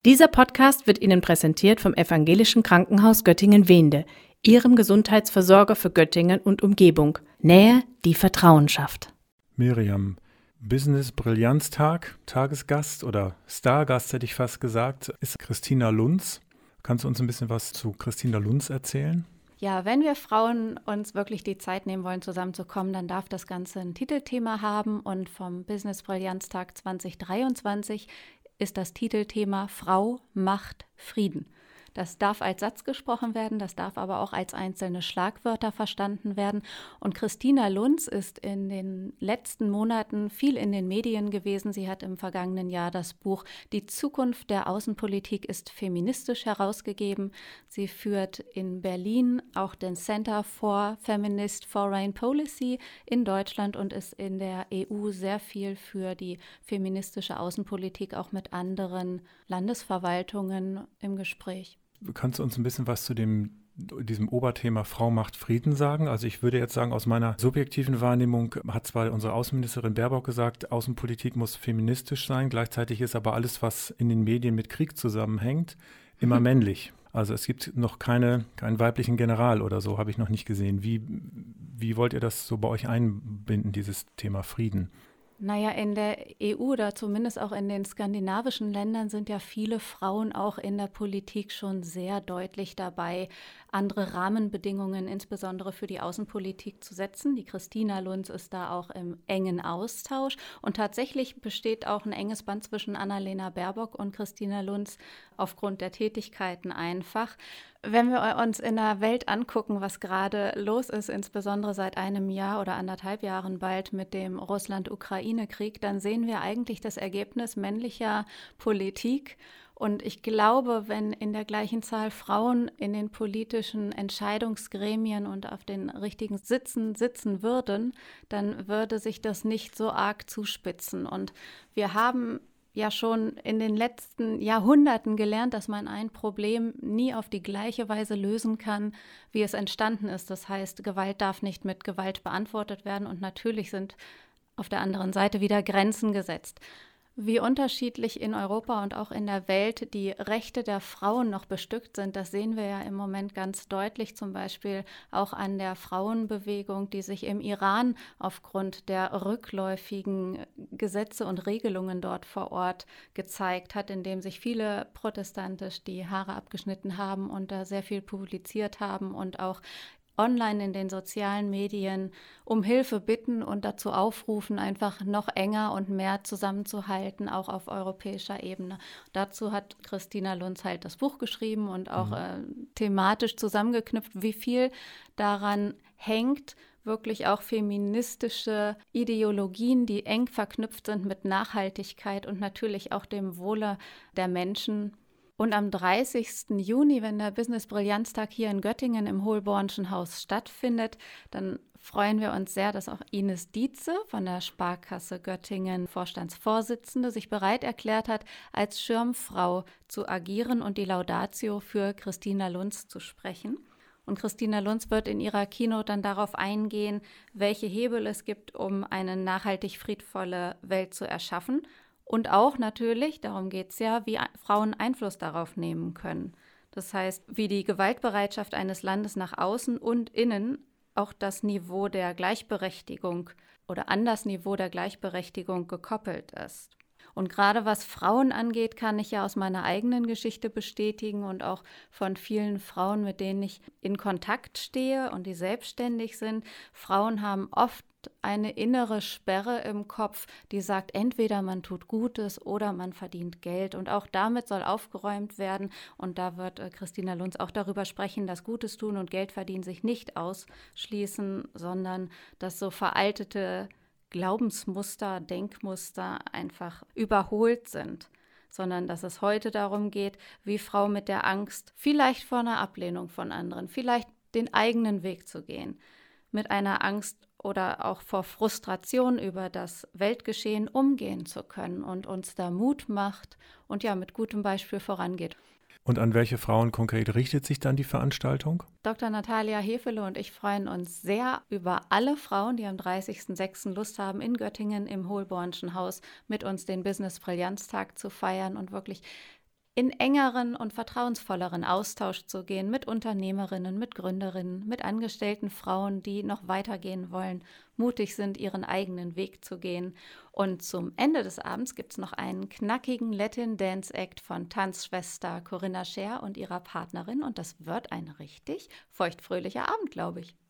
Dieser Podcast wird Ihnen präsentiert vom Evangelischen Krankenhaus Göttingen-Wehnde, Ihrem Gesundheitsversorger für Göttingen und Umgebung. Nähe, die Vertrauen schafft. Miriam, Business-Brillanz-Tag, Tagesgast oder Stargast hätte ich fast gesagt, ist Christina Lunz. Kannst du uns ein bisschen was zu Christina Lunz erzählen? Ja, wenn wir Frauen uns wirklich die Zeit nehmen wollen, zusammenzukommen, dann darf das Ganze ein Titelthema haben. Und vom Business-Brillanz-Tag 2023 ist das Titelthema Frau macht Frieden. Das darf als Satz gesprochen werden, das darf aber auch als einzelne Schlagwörter verstanden werden. Und Christina Lunz ist in den letzten Monaten viel in den Medien gewesen. Sie hat im vergangenen Jahr das Buch Die Zukunft der Außenpolitik ist feministisch herausgegeben. Sie führt in Berlin auch den Center for Feminist Foreign Policy in Deutschland und ist in der EU sehr viel für die feministische Außenpolitik auch mit anderen Landesverwaltungen im Gespräch. Kannst du uns ein bisschen was zu diesem Oberthema Frau macht Frieden sagen? Also ich würde jetzt sagen, aus meiner subjektiven Wahrnehmung hat zwar unsere Außenministerin Baerbock gesagt, Außenpolitik muss feministisch sein, gleichzeitig ist aber alles, was in den Medien mit Krieg zusammenhängt, immer männlich. Also es gibt noch keinen weiblichen General oder so, habe ich noch nicht gesehen. Wie wollt ihr das so bei euch einbinden, dieses Thema Frieden? Naja, in der EU oder zumindest auch in den skandinavischen Ländern sind ja viele Frauen auch in der Politik schon sehr deutlich dabei, andere Rahmenbedingungen insbesondere für die Außenpolitik zu setzen. Die Christina Lunz ist da auch im engen Austausch und tatsächlich besteht auch ein enges Band zwischen Annalena Baerbock und Christina Lunz aufgrund der Tätigkeiten einfach. Wenn wir uns in der Welt angucken, was gerade los ist, insbesondere seit einem Jahr oder 1,5 Jahren bald mit dem Russland-Ukraine-Krieg, dann sehen wir eigentlich das Ergebnis männlicher Politik. Und ich glaube, wenn in der gleichen Zahl Frauen in den politischen Entscheidungsgremien und auf den richtigen Sitzen sitzen würden, dann würde sich das nicht so arg zuspitzen. Und wir haben ja schon in den letzten Jahrhunderten gelernt, dass man ein Problem nie auf die gleiche Weise lösen kann, wie es entstanden ist. Das heißt, Gewalt darf nicht mit Gewalt beantwortet werden und natürlich sind auf der anderen Seite wieder Grenzen gesetzt. Wie unterschiedlich in Europa und auch in der Welt die Rechte der Frauen noch bestückt sind, das sehen wir ja im Moment ganz deutlich, zum Beispiel auch an der Frauenbewegung, die sich im Iran aufgrund der rückläufigen Gesetze und Regelungen dort vor Ort gezeigt hat, indem sich viele protestantisch die Haare abgeschnitten haben und da sehr viel publiziert haben und auch online in den sozialen Medien um Hilfe bitten und dazu aufrufen, einfach noch enger und mehr zusammenzuhalten, auch auf europäischer Ebene. Dazu hat Christina Lunz halt das Buch geschrieben und auch thematisch zusammengeknüpft, wie viel daran hängt, wirklich auch feministische Ideologien, die eng verknüpft sind mit Nachhaltigkeit und natürlich auch dem Wohle der Menschen. Und am 30. Juni, wenn der Business-Brillanz-Tag hier in Göttingen im Holbornschen Haus stattfindet, dann freuen wir uns sehr, dass auch Ines Dietze von der Sparkasse Göttingen, Vorstandsvorsitzende, sich bereit erklärt hat, als Schirmfrau zu agieren und die Laudatio für Christina Lunz zu sprechen. Und Christina Lunz wird in ihrer Keynote dann darauf eingehen, welche Hebel es gibt, um eine nachhaltig friedvolle Welt zu erschaffen. Und auch natürlich, darum geht es ja, wie Frauen Einfluss darauf nehmen können. Das heißt, wie die Gewaltbereitschaft eines Landes nach außen und innen auch das Niveau der Gleichberechtigung oder an das Niveau der Gleichberechtigung gekoppelt ist. Und gerade was Frauen angeht, kann ich ja aus meiner eigenen Geschichte bestätigen und auch von vielen Frauen, mit denen ich in Kontakt stehe und die selbstständig sind. Frauen haben oft eine innere Sperre im Kopf, die sagt, entweder man tut Gutes oder man verdient Geld. Und auch damit soll aufgeräumt werden. Und da wird Christina Lunz auch darüber sprechen, dass Gutes tun und Geld verdienen sich nicht ausschließen, sondern dass so veraltete Glaubensmuster, Denkmuster einfach überholt sind, sondern dass es heute darum geht, wie Frauen mit der Angst, vielleicht vor einer Ablehnung von anderen, vielleicht den eigenen Weg zu gehen, mit einer Angst oder auch vor Frustration über das Weltgeschehen umgehen zu können und uns da Mut macht und ja mit gutem Beispiel vorangeht. Und an welche Frauen konkret richtet sich dann die Veranstaltung? Dr. Natalia Hefele und ich freuen uns sehr über alle Frauen, die am 30.06. Lust haben, in Göttingen im Holbornschen Haus mit uns den Business-Brillanz-Tag zu feiern und wirklich in engeren und vertrauensvolleren Austausch zu gehen mit Unternehmerinnen, mit Gründerinnen, mit angestellten Frauen, die noch weitergehen wollen, mutig sind, ihren eigenen Weg zu gehen. Und zum Ende des Abends gibt es noch einen knackigen Latin-Dance-Act von Tanzschwester Corinna Scher und ihrer Partnerin. Und das wird ein richtig feuchtfröhlicher Abend, glaube ich.